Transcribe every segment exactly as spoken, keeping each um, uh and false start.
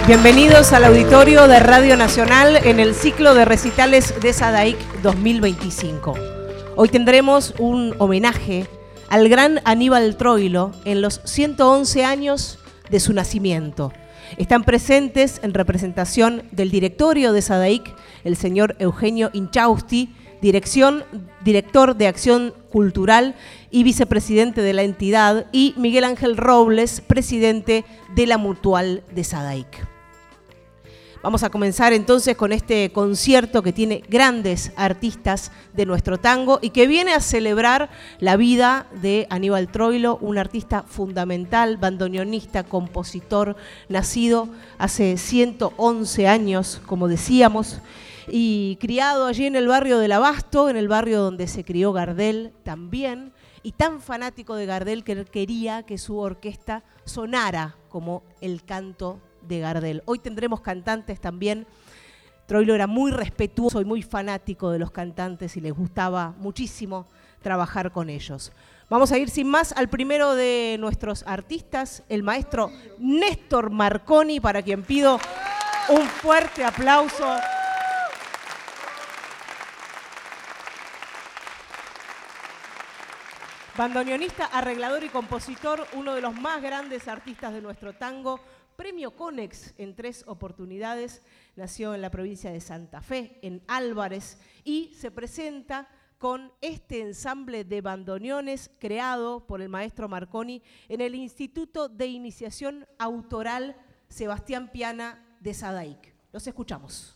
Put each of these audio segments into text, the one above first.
Bienvenidos al auditorio de Radio Nacional en el ciclo de recitales de SADAIC dos mil veinticinco. Hoy tendremos un homenaje al gran Aníbal Troilo en los ciento once años de su nacimiento. Están presentes en representación del directorio de SADAIC el señor Eugenio Inchausti, dirección, director de Acción Cultural y vicepresidente de la entidad, y Miguel Ángel Robles, presidente de la Mutual de SADAIC. Vamos a comenzar entonces con este concierto que tiene grandes artistas de nuestro tango y que viene a celebrar la vida de Aníbal Troilo, un artista fundamental, bandoneonista, compositor, nacido hace ciento once años, como decíamos, y criado allí en el barrio del Abasto, en el barrio donde se crió Gardel también, y tan fanático de Gardel que él quería que su orquesta sonara como el canto de Gardel. Hoy tendremos cantantes también. Troilo era muy respetuoso y muy fanático de los cantantes y les gustaba muchísimo trabajar con ellos. Vamos a ir sin más al primero de nuestros artistas, el maestro Néstor Marconi, para quien pido un fuerte aplauso. Bandoneonista, arreglador y compositor, uno de los más grandes artistas de nuestro tango, premio Conex en tres oportunidades, nació en la provincia de Santa Fe, en Álvarez, y se presenta con este ensamble de bandoneones creado por el maestro Marconi en el Instituto de Iniciación Autoral Sebastián Piana de SADAIC. Los escuchamos.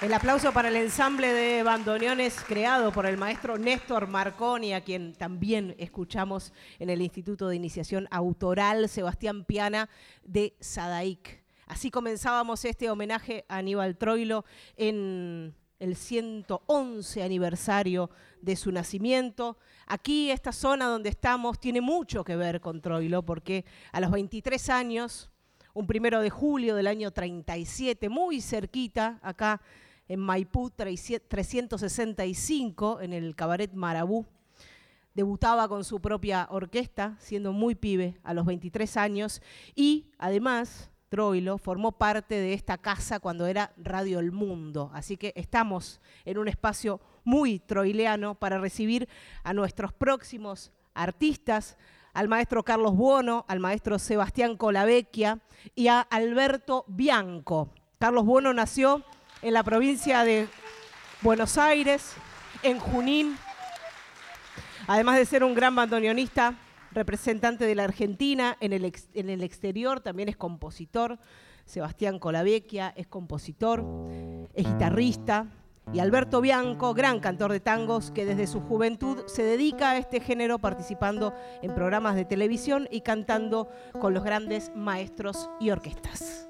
El aplauso para el ensamble de bandoneones creado por el maestro Néstor Marconi, a quien también escuchamos en el Instituto de Iniciación Autoral Sebastián Piana de Sadaic. Así comenzábamos este homenaje a Aníbal Troilo en el ciento once aniversario de su nacimiento. Aquí, esta zona donde estamos, tiene mucho que ver con Troilo, porque a los veintitrés años, un primero de julio del año treinta y siete, muy cerquita, acá en Maipú trescientos sesenta y cinco, en el Cabaret Marabú, debutaba con su propia orquesta, siendo muy pibe, a los veintitrés años, y además Troilo formó parte de esta casa cuando era Radio El Mundo. Así que estamos en un espacio muy troileano para recibir a nuestros próximos artistas, al maestro Carlos Buono, al maestro Sebastián Colavecchia y a Alberto Bianco. Carlos Buono nació en la provincia de Buenos Aires, en Junín. Además de ser un gran bandoneonista, representante de la Argentina en el, ex, en el exterior, también es compositor. Sebastián Colavecchia es compositor, es guitarrista. Y Alberto Bianco, gran cantor de tangos, que desde su juventud se dedica a este género participando en programas de televisión y cantando con los grandes maestros y orquestas.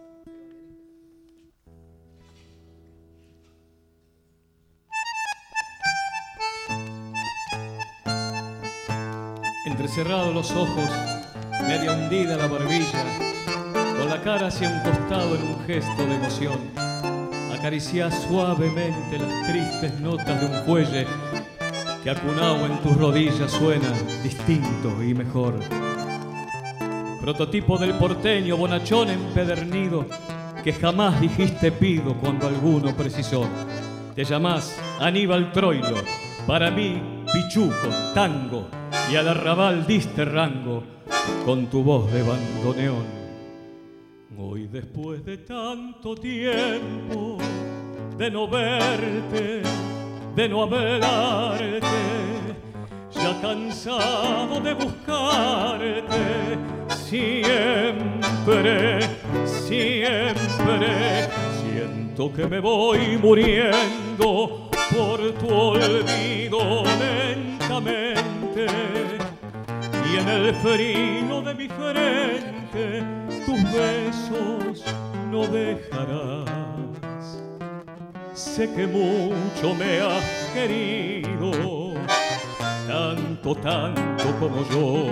Entrecerrados los ojos, media hundida la barbilla, con la cara hacia un costado en un gesto de emoción, acariciás suavemente las tristes notas de un fuelle que acunado en tus rodillas suena distinto y mejor. Prototipo del porteño bonachón empedernido que jamás dijiste pido cuando alguno precisó. Te llamás Aníbal Troilo, para mí pichuco, tango, y al arrabal diste rango con tu voz de bandoneón. Hoy, después de tanto tiempo de no verte, de no hablarte, ya cansado de buscarte, siempre, siempre siento que me voy muriendo por tu olvido lentamente, y en el frío de mi frente tus besos no dejarás. Sé que mucho me has querido, tanto, tanto como yo,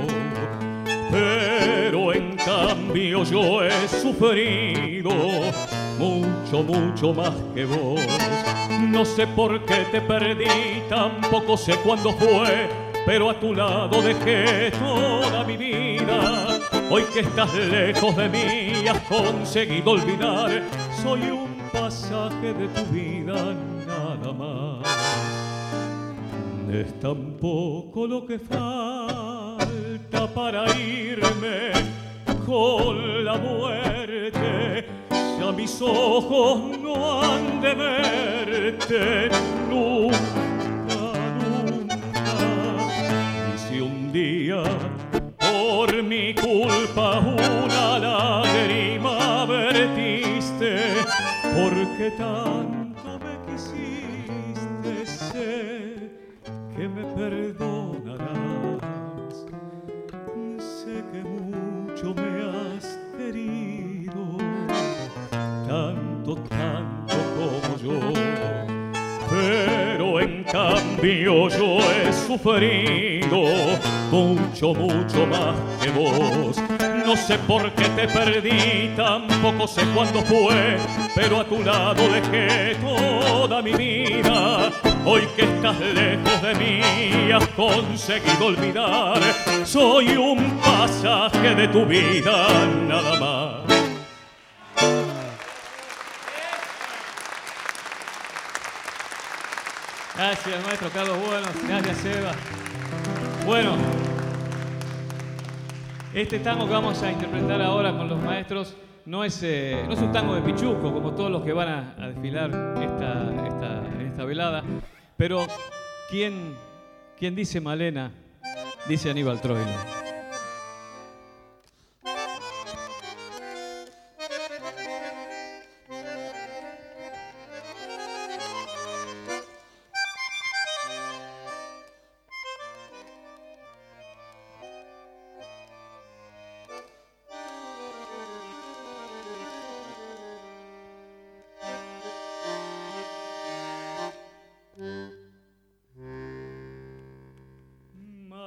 pero en cambio yo he sufrido mucho, mucho más que vos. No sé por qué te perdí, tampoco sé cuándo fue, pero a tu lado dejé toda mi vida. Hoy que estás lejos de mí has conseguido olvidar. Soy un pasaje de tu vida, nada más. Es tan poco lo que falta para irme con la muerte. Ya mis ojos no han de verte nunca, nunca. Y si un día por mi culpa una lágrima vertiste, porque tanto me quisiste, sé que me perdonarás. Sé que mucho me has querido, tanto, tanto como yo, pero en cambio yo he sufrido mucho, mucho más que vos. No sé por qué te perdí, tampoco sé cuándo fue, pero a tu lado dejé toda mi vida. Hoy que estás lejos de mí has conseguido olvidar. Soy un pasaje de tu vida, nada más. Gracias, maestro Carlos Buono. Gracias, Seba. Bueno, este tango que vamos a interpretar ahora con los maestros no es, eh, no es un tango de pichuco, como todos los que van a, a desfilar esta, esta, en esta velada. Pero, ¿quién, quién dice Malena? Dice Aníbal Troilo.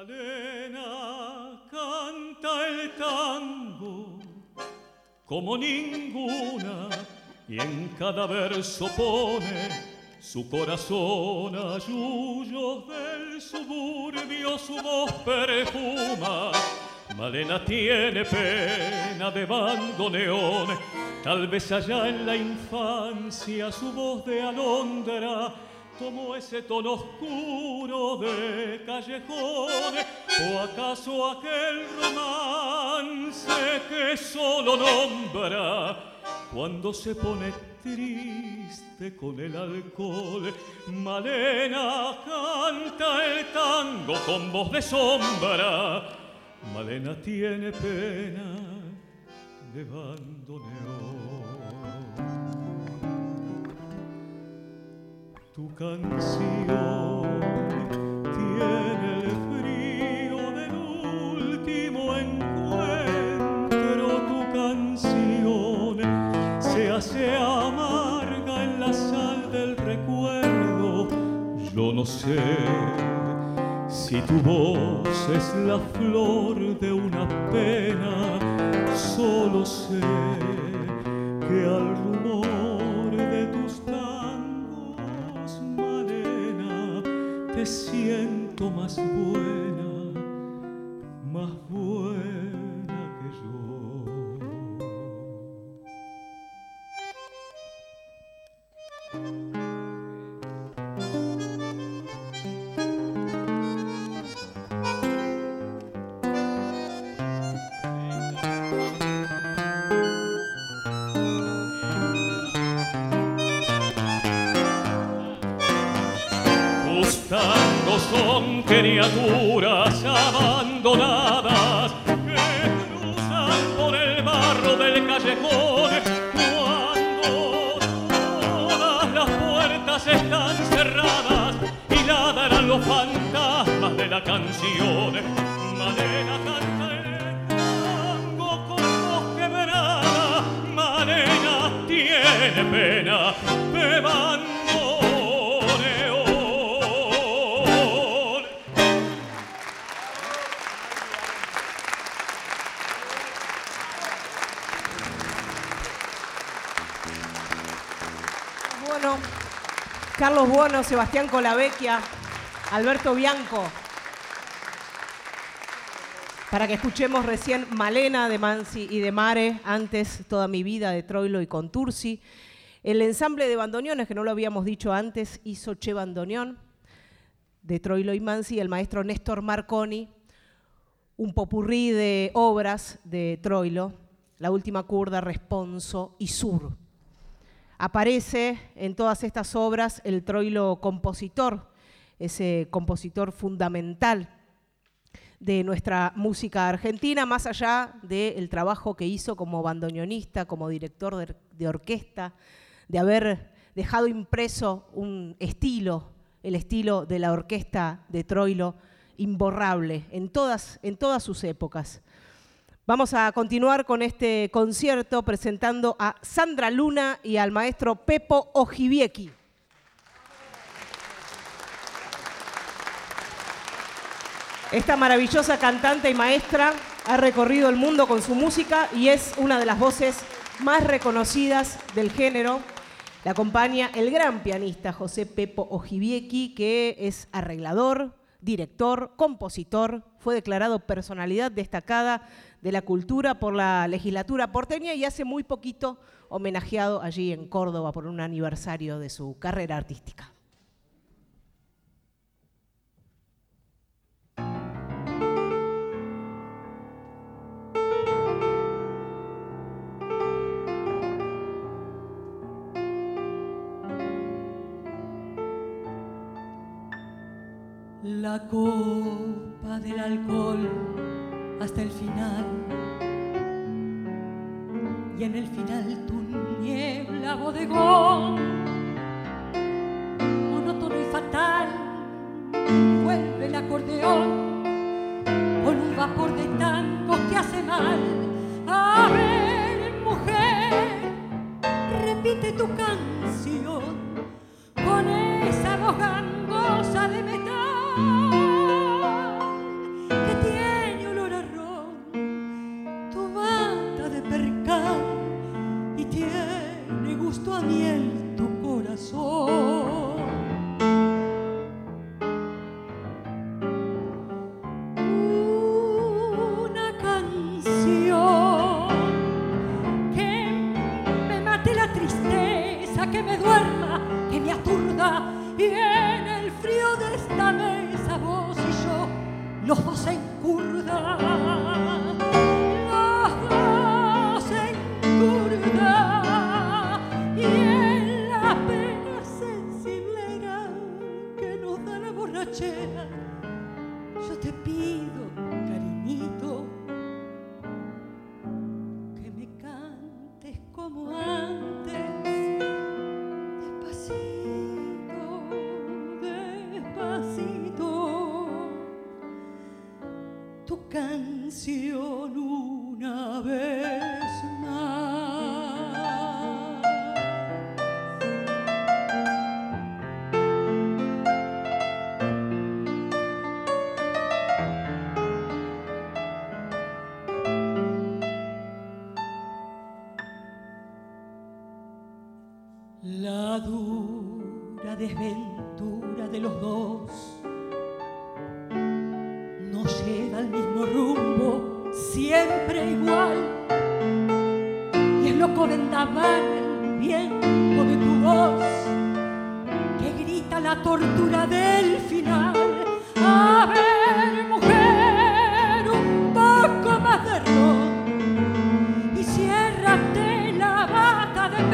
Malena canta el tango como ninguna y en cada verso pone su corazón a yuyos del suburbio, su voz perfuma. Malena tiene pena de bandoneón, tal vez allá en la infancia su voz de alondra tomó ese tono oscuro de callejones, o acaso aquel romance que solo nombra cuando se pone triste con el alcohol. Malena canta el tango con voz de sombra, Malena tiene pena de bandoneón. Tu canción tiene el frío del último encuentro, tu canción se hace amarga en la sal del recuerdo. Yo no sé si tu voz es la flor de una pena, solo sé que al rumor de tus tangos, Malena, te siento más buena, más buena que yo. Son criaturas abandonadas que cruzan por el barro del callejón cuando todas las puertas están cerradas y ladran los fantasmas de la canción. Malena canta el tango con voz quebrada, Malena tiene pena de bandoneón. Carlos Buono, Sebastián Colavecchia, Alberto Bianco, para que escuchemos recién Malena de Mansi y de Mare, antes Toda mi vida de Troilo y Contursi. El ensamble de bandoneones, que no lo habíamos dicho antes, hizo Che Bandoneón de Troilo y Mansi, el maestro Néstor Marconi, un popurrí de obras de Troilo, La última curda, Responso y Sur. Aparece en todas estas obras el Troilo compositor, ese compositor fundamental de nuestra música argentina, más allá del trabajo que hizo como bandoneonista, como director de, de orquesta, de haber dejado impreso un estilo, el estilo de la orquesta de Troilo, imborrable en todas, en todas sus épocas. Vamos a continuar con este concierto presentando a Sandra Luna y al maestro Pepo Ojibiecki. Esta maravillosa cantante y maestra ha recorrido el mundo con su música y es una de las voces más reconocidas del género. La acompaña el gran pianista José Pepo Ojibiecki, que es arreglador, director, compositor, fue declarado personalidad destacada de la cultura por la legislatura porteña y hace muy poquito homenajeado allí en Córdoba por un aniversario de su carrera artística. La copa del alcohol hasta el final, y en el final tu niebla bodegón, monótono y fatal, vuelve el acordeón con un vapor de tango que hace mal. A ver, mujer, repite tu canción con esa voz gangosa de metal. los dos en curda, los dos en curda, y en la pena sensiblera que nos da la borrachera, yo te pido, cariñito, que me cantes como antes, despacito, despacito, tu canción una vez más. La dura desventura de los dos nos lleva al mismo rumbo, siempre igual, y es loco vendaval el viento de tu voz que grita la tortura del final. A ver, mujer, un poco más de ron y ciérrate la bata de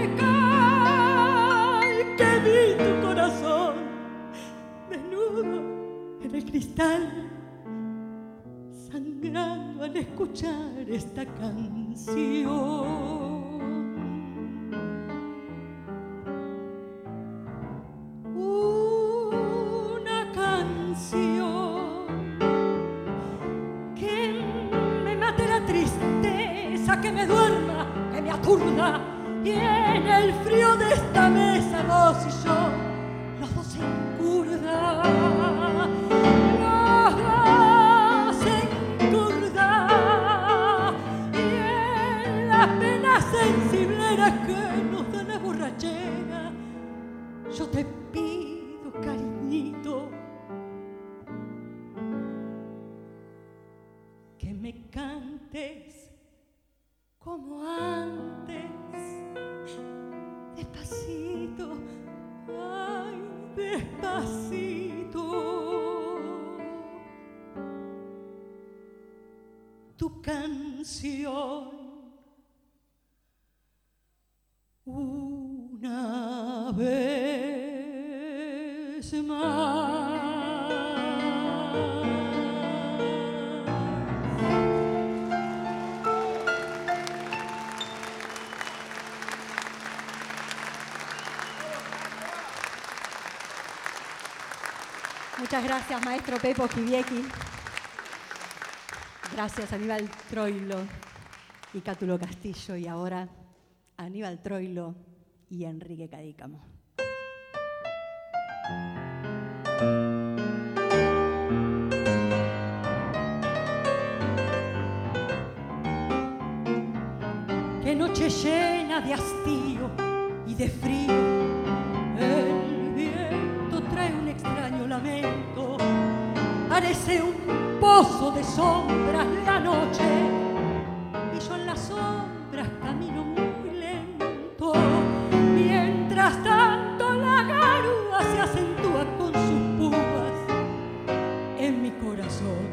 percal, que vi tu corazón desnudo en el cristal, sangrando al escuchar esta canción. Una canción que me mate la tristeza, que me duerma, que me aturda, y en el frío de esta mesa vos y yo, los dos en curda, los dos en curda, y en las penas sensibleras que nos da la borrachera, yo te pido, cariñito, que me cantes como antes, despacito, ay, despacito, tu canción una vez más. Muchas gracias, maestro Pepo Kiviecki. Gracias, Aníbal Troilo y Cátulo Castillo. Y ahora, Aníbal Troilo y Enrique Cadícamo. Qué noche llena de hastío y de frío, el viento trae un extraño lamento, parece un pozo de sombras la noche, y yo en las sombras camino muy lento, mientras tanto la garúa se acentúa con sus púas en mi corazón.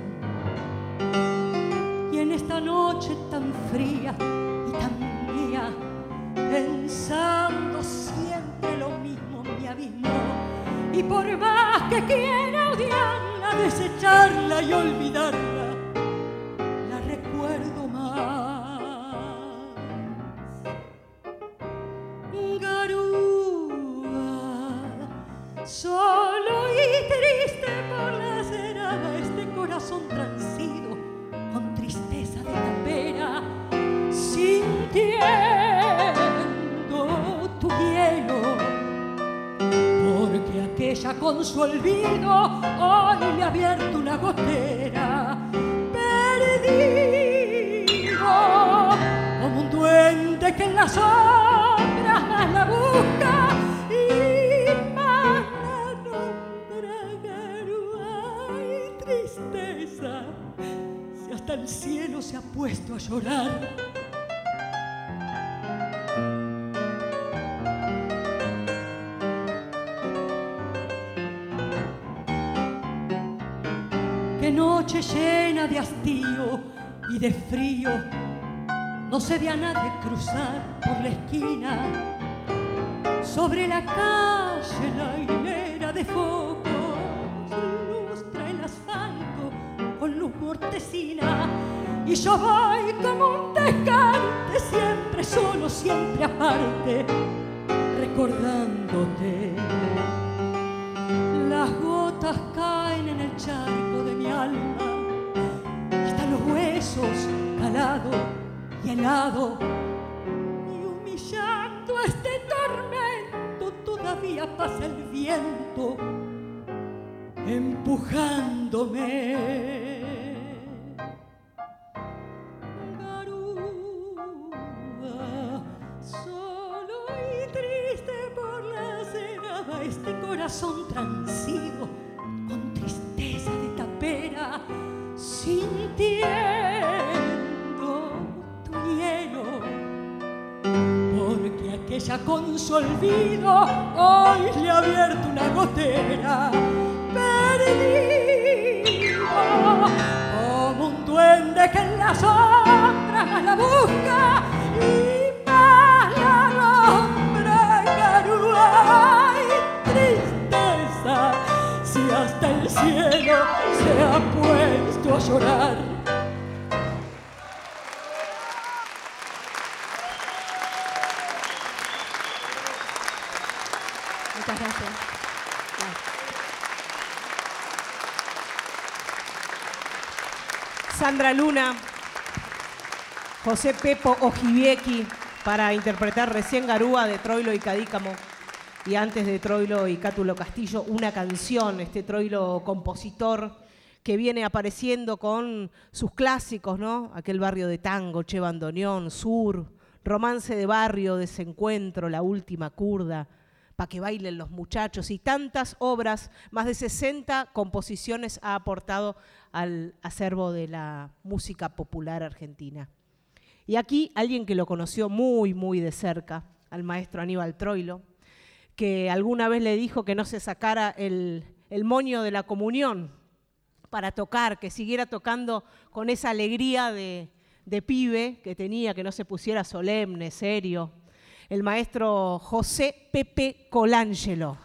Y en esta noche tan fría y tan mía, pensando siempre lo mismo me abismo, y por más que quiera odiarla, desecharla y olvidarla, la recuerdo más. Garúa, solo y triste por la acera va este corazón transido con tristeza de tapera, sintiendo tu hielo, porque aquella con su olvido hoy le ha abierto una gotera. Perdido como un duende que en las sombras más la busca y más la nombra. Garúa y tristeza, si hasta el cielo se ha puesto a llorar. Que no noche llena de hastío y de frío, no se ve a nadie cruzar por la esquina. Sobre la calle la hilera de focos lustra el asfalto con luz mortecina. Y yo voy como un descarte, siempre solo, siempre aparte, recordándote. Las gotas caen en el charco de mi alma, están los huesos calados y helado, y humillando este tormento todavía pasa el viento empujándome. Este corazón transido con tristeza de tapera, sintiendo tu hielo, porque aquella con su olvido hoy le ha abierto una gotera. Perdido como un duende que en las sombras más la busca y más la alumbra Garúa. Si hasta el cielo se ha puesto a llorar. Muchas gracias. Sandra Luna, José Pepo Ojibieki para interpretar recién Garúa de Troilo y Cadícamo. Y antes de Troilo y Cátulo Castillo, una canción, este Troilo compositor que viene apareciendo con sus clásicos, ¿no? Aquel barrio de tango, Che Bandoneón, Sur, Romance de barrio, Desencuentro, La última curda, Pa' que bailen los muchachos y tantas obras, más de sesenta composiciones ha aportado al acervo de la música popular argentina. Y aquí alguien que lo conoció muy, muy de cerca, al maestro Aníbal Troilo, que alguna vez le dijo que no se sacara el, el moño de la comunión para tocar, que siguiera tocando con esa alegría de, de pibe que tenía, que no se pusiera solemne, serio. El maestro José Pepe Colangelo.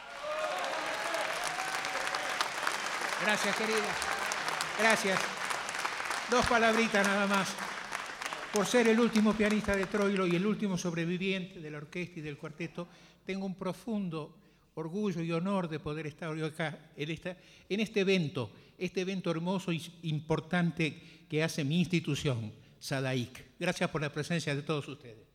Gracias, querida. Gracias. Dos palabritas nada más. Por ser el último pianista de Troilo y el último sobreviviente de la orquesta y del cuarteto, tengo un profundo orgullo y honor de poder estar hoy acá en, esta, en este evento, este evento hermoso y importante que hace mi institución, SADAIC. Gracias por la presencia de todos ustedes.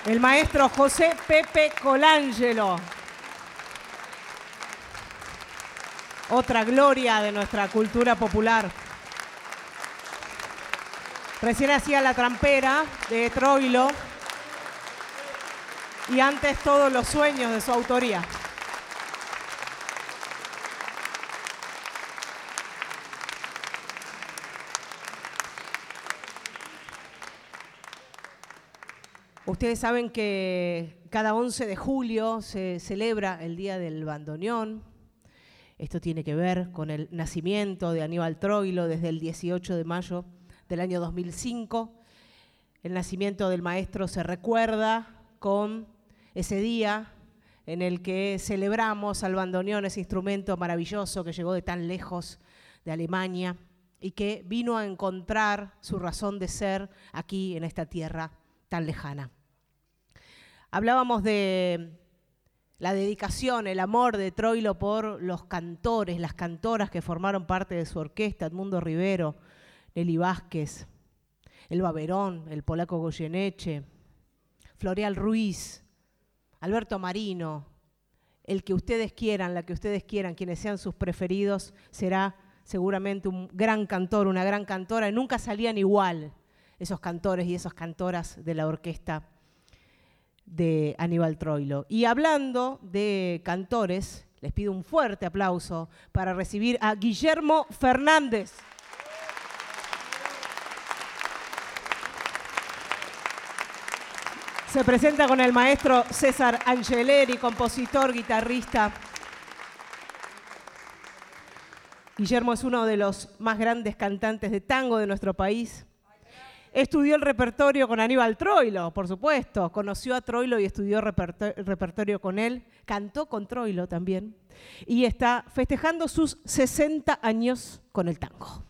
el maestro José Pepe Colangelo. Otra gloria de nuestra cultura popular. Recién hacía La Trampera de Troilo y antes Todos los sueños de su autoría. Ustedes saben que cada once de julio se celebra el Día del Bandoneón. Esto tiene que ver con el nacimiento de Aníbal Troilo desde el dieciocho de mayo del año dos mil cinco. El nacimiento del maestro se recuerda con ese día en el que celebramos al bandoneón, ese instrumento maravilloso que llegó de tan lejos de Alemania y que vino a encontrar su razón de ser aquí en esta tierra tan lejana. Hablábamos de la dedicación, el amor de Troilo por los cantores, las cantoras que formaron parte de su orquesta, Edmundo Rivero, Nelly Vázquez, Elba Verón, el polaco Goyeneche, Floreal Ruiz, Alberto Marino. El que ustedes quieran, la que ustedes quieran, quienes sean sus preferidos, será seguramente un gran cantor, una gran cantora. Y nunca salían igual esos cantores y esas cantoras de la orquesta de Aníbal Troilo. Y hablando de cantores, les pido un fuerte aplauso para recibir a Guillermo Fernández. Se presenta con el maestro César Angeleri, compositor, guitarrista. Guillermo es uno de los más grandes cantantes de tango de nuestro país. Estudió el repertorio con Aníbal Troilo, por supuesto. Conoció a Troilo y estudió reperto- el repertorio con él. Cantó con Troilo también. Y está festejando sus sesenta años con el tango.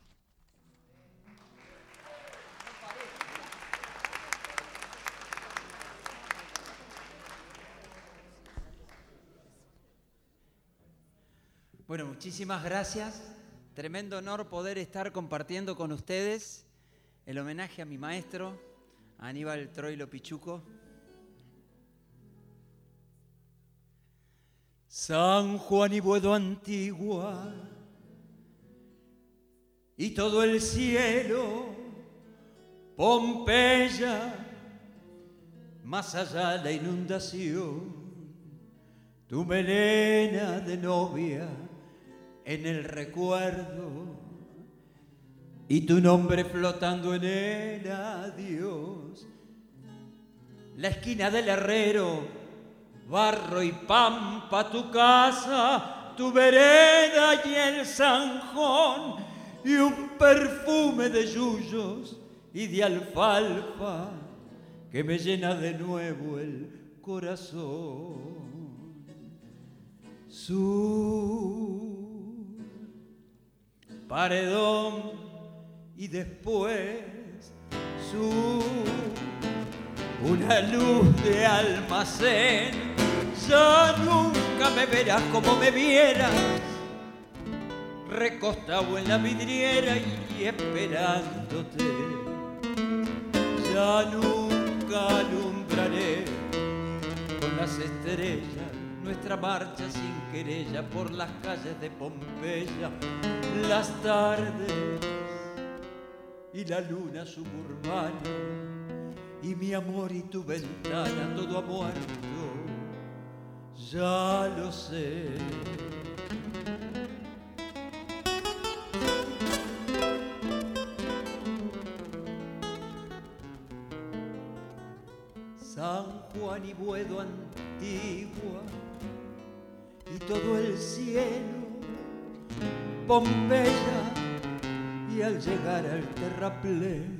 Bueno, muchísimas gracias. Tremendo honor poder estar compartiendo con ustedes el homenaje a mi maestro, Aníbal Troilo Pichuco. San Juan y Buedo Antigua y todo el cielo, Pompeya, más allá la inundación, tu melena de novia en el recuerdo y tu nombre flotando en el adiós. La esquina del herrero, barro y pampa, tu casa, tu vereda y el zanjón, y un perfume de yuyos y de alfalfa que me llena de nuevo el corazón. Su paredón y después su una luz de almacén. Ya nunca me verás como me vieras, recostado en la vidriera y esperándote. Ya nunca alumbraré con las estrellas nuestra marcha sin querella por las calles de Pompeya, las tardes y la luna suburbana, y mi amor y tu ventana, todo ha muerto, ya lo sé. San Juan y Buedo Antigua y todo el cielo, Pompeya, y al llegar al terraplén,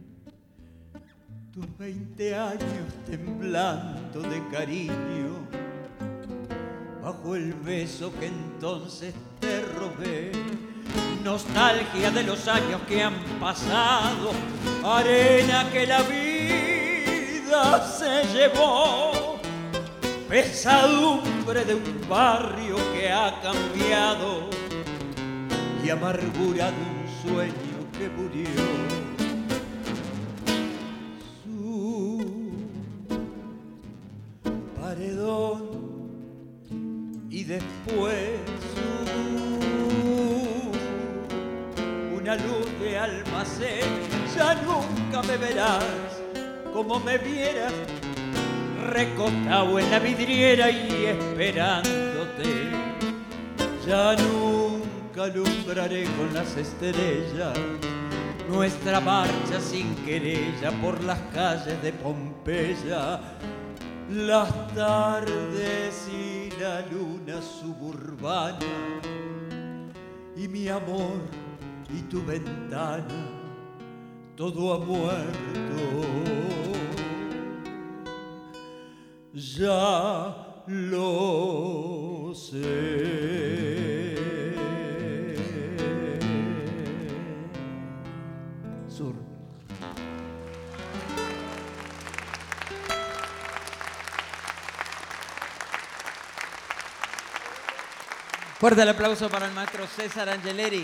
tus veinte años temblando de cariño, bajo el beso que entonces te robé, nostalgia de los años que han pasado, arena que la vida se llevó, pesadumbre de un barrio que ha cambiado y amargura de un sueño que murió. Su después uh, una luz de almacén. Ya nunca me verás como me vieras, recostado en la vidriera y esperándote. Ya nunca alumbraré con las estrellas nuestra marcha sin querella por las calles de Pompeya. Las tardes y la luna suburbana y mi amor y tu ventana, todo ha muerto. Ya lo sé. Sur. Fuerte el aplauso para el maestro César Angeleri.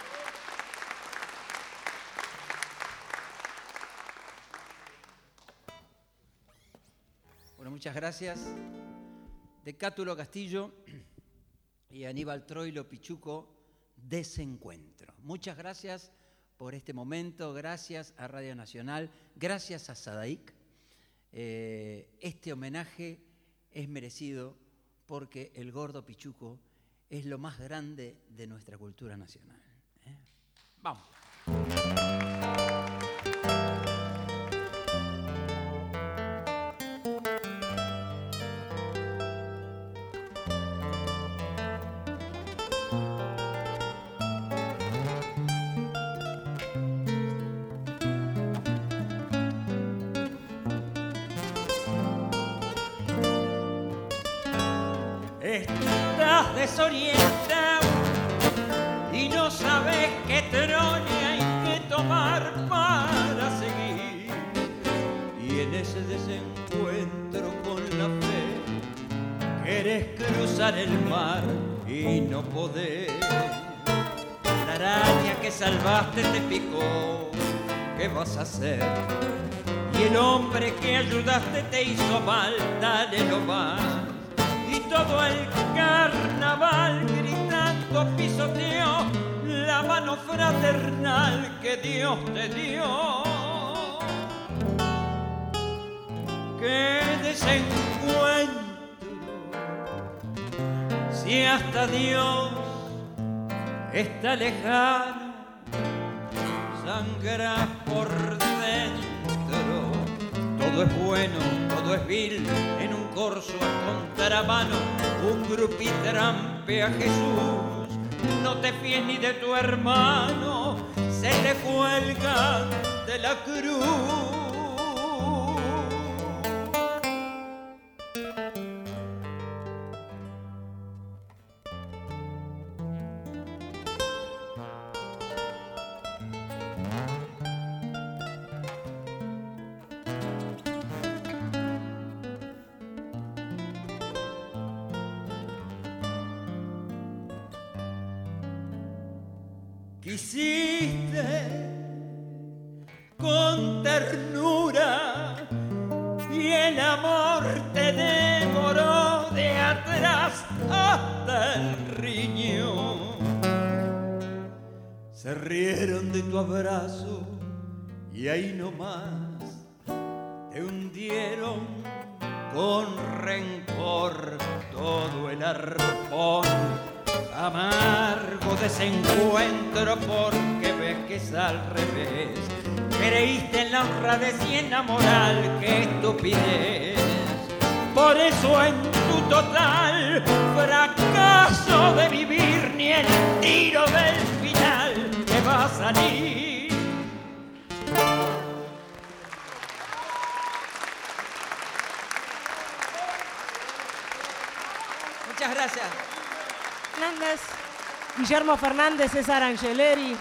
Bueno, muchas gracias. De Cátulo Castillo y Aníbal Troilo Pichuco, Desencuentro. Muchas gracias por este momento, gracias a Radio Nacional, gracias a Sadaic. Eh, este homenaje es merecido porque el gordo Pichuco es lo más grande de nuestra cultura nacional. ¿Eh? Vamos. Estás desorientado y no sabes qué tronia hay que tomar para seguir. Y en ese desencuentro con la fe querés cruzar el mar y no podés. La araña que salvaste te picó, ¿qué vas a hacer? Y el hombre que ayudaste te hizo mal, dale lo más. Y todo el carnaval gritando pisoteó la mano fraternal que Dios te dio. ¡Qué desencuentro! Si hasta Dios está lejano, sangra por dentro. Todo es bueno, todo es vil, en un corso a contramano, un grupito trampe a Jesús. No te fíes ni de tu hermano, se te cuelga de la cruz. Quisiste con ternura y el amor te devoró de atrás hasta el riñón. Se rieron de tu abrazo y ahí nomás te hundieron con rencor todo el arpón. Amargo desencuentro porque ves que es al revés. Creíste en la honradez y en la moral, qué estupidez. Por eso en tu total fracaso de vivir ni el tiro del final te va a salir. Muchas gracias. Fernández, Guillermo Fernández, César Angeleri.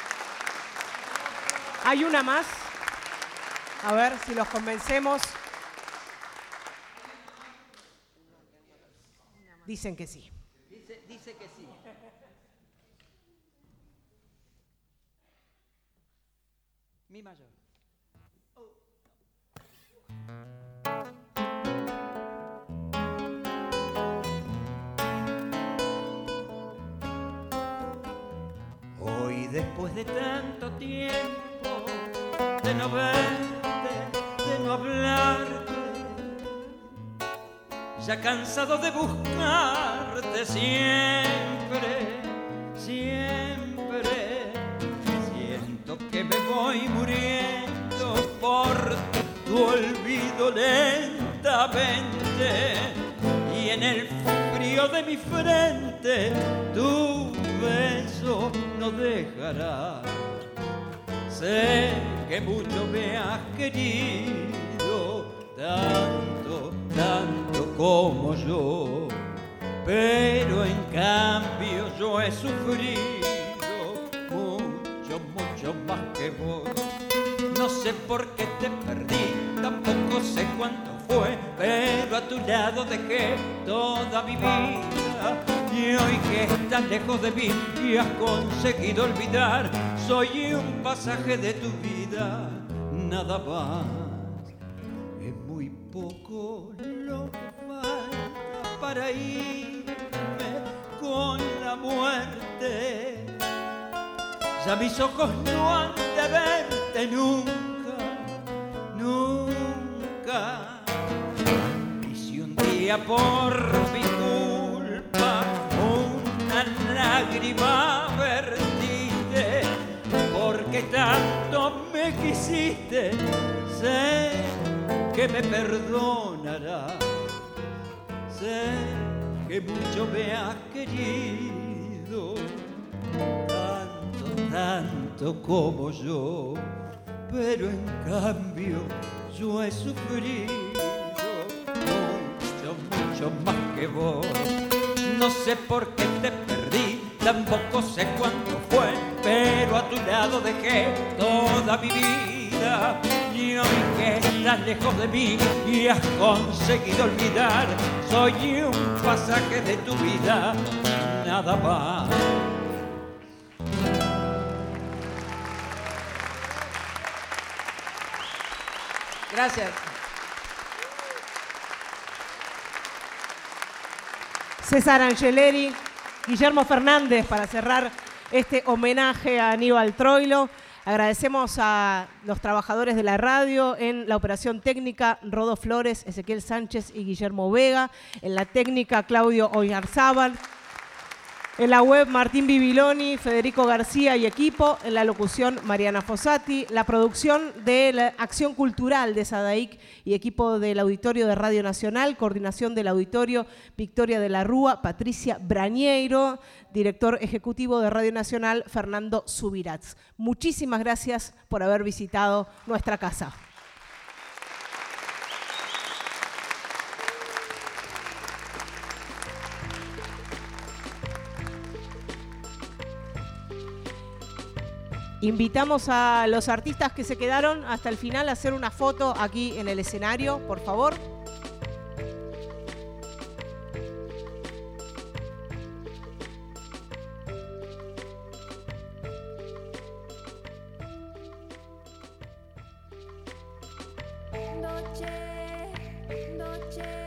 Hay una más. A ver si los convencemos. Dicen que sí. Dice, dice que sí. Mi mayor. después de tanto tiempo de no verte, de no hablarte, ya cansado de buscarte siempre, siempre, siento que me voy muriendo por tu olvido lentamente, y en el frío de mi frente tu beso no dejará. Sé que mucho me has querido, tanto, tanto como yo, pero en cambio yo he sufrido mucho, mucho más que vos. No sé por qué te perdí, tampoco sé cuánto fue, pero a tu lado dejé toda mi vida. Y hoy que estás lejos de mí y has conseguido olvidar, soy un pasaje de tu vida, nada más. Es muy poco lo que falta para irme con la muerte. Ya mis ojos no han de verte nunca, nunca. Y si un día por mi culpa una lágrima vertiste, porque tanto me quisiste, sé que me perdonarás. Sé que mucho me has querido, tanto, tanto como yo, pero en cambio yo he sufrido mucho, mucho más que vos. No sé por qué te perdí, tampoco sé cuánto fue, pero a tu lado dejé toda mi vida. Y hoy que estás lejos de mí y has conseguido olvidar, soy un pasaje de tu vida, nada más. Gracias. César Angeleri, Guillermo Fernández, para cerrar este homenaje a Aníbal Troilo. Agradecemos a los trabajadores de la radio en la operación técnica, Rodo Flores, Ezequiel Sánchez y Guillermo Vega. En la técnica, Claudio Oyarzábal. En la web, Martín Bibiloni, Federico García y equipo. En la locución, Mariana Fossati. La producción de la Acción Cultural de SADAIC y equipo del Auditorio de Radio Nacional. Coordinación del Auditorio, Victoria de la Rúa, Patricia Brañeiro. Director ejecutivo de Radio Nacional, Fernando Subirats. Muchísimas gracias por haber visitado nuestra casa. Invitamos a los artistas que se quedaron hasta el final a hacer una foto aquí en el escenario, por favor. Noche, noche.